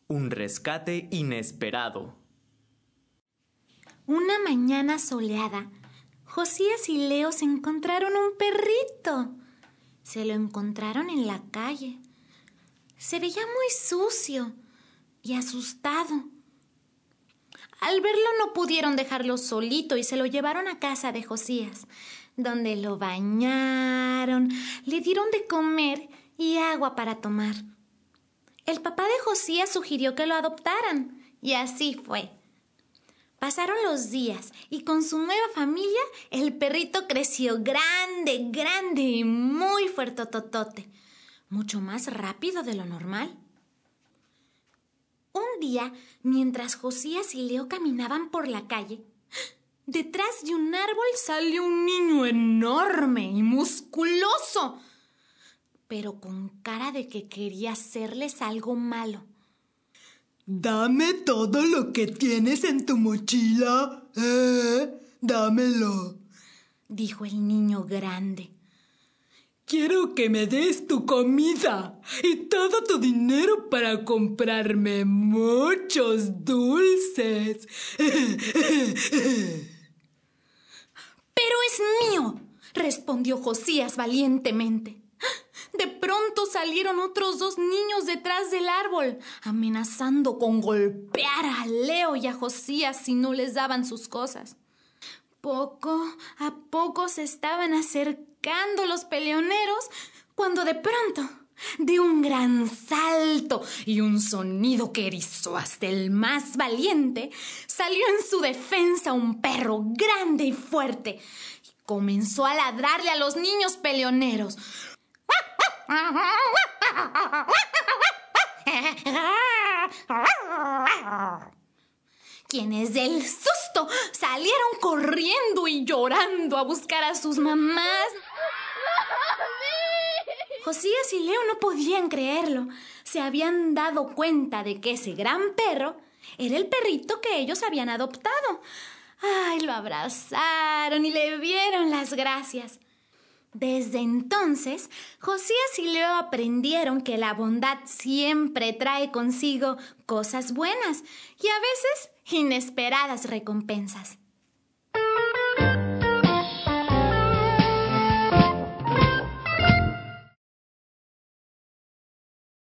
Un rescate inesperado. Una mañana soleada, Josías y Leo se encontraron un perrito. Se lo encontraron en la calle. Se veía muy sucio y asustado. Al verlo no pudieron dejarlo solito y se lo llevaron a casa de Josías, donde lo bañaron, le dieron de comer y agua para tomar. El papá de Josías sugirió que lo adoptaran, y así fue. Pasaron los días y con su nueva familia el perrito creció grande y muy fuertototote, mucho más rápido de lo normal. Un día, mientras Josías y Leo caminaban por la calle, detrás de un árbol salió un niño enorme y musculoso, pero con cara de que quería hacerles algo malo. Dame todo lo que tienes en tu mochila. Dámelo, dijo el niño grande. Quiero que me des tu comida y todo tu dinero para comprarme muchos dulces. Pero es mío, respondió Josías valientemente. De pronto salieron otros 2 niños detrás del árbol, amenazando con golpear a Leo y a Josías si no les daban sus cosas. Poco a poco se estaban acercando los peleoneros cuando de pronto, de un gran salto y un sonido que erizó hasta el más valiente, salió en su defensa un perro grande y fuerte y comenzó a ladrarle a los niños peleoneros. Quienes del susto salieron corriendo y llorando a buscar a sus mamás. Josías y Leo no podían creerlo. Se habían dado cuenta de que ese gran perro era el perrito que ellos habían adoptado. ¡Ay! Lo abrazaron y le dieron las gracias. Desde entonces, Josías y Leo aprendieron que la bondad siempre trae consigo cosas buenas y a veces inesperadas recompensas.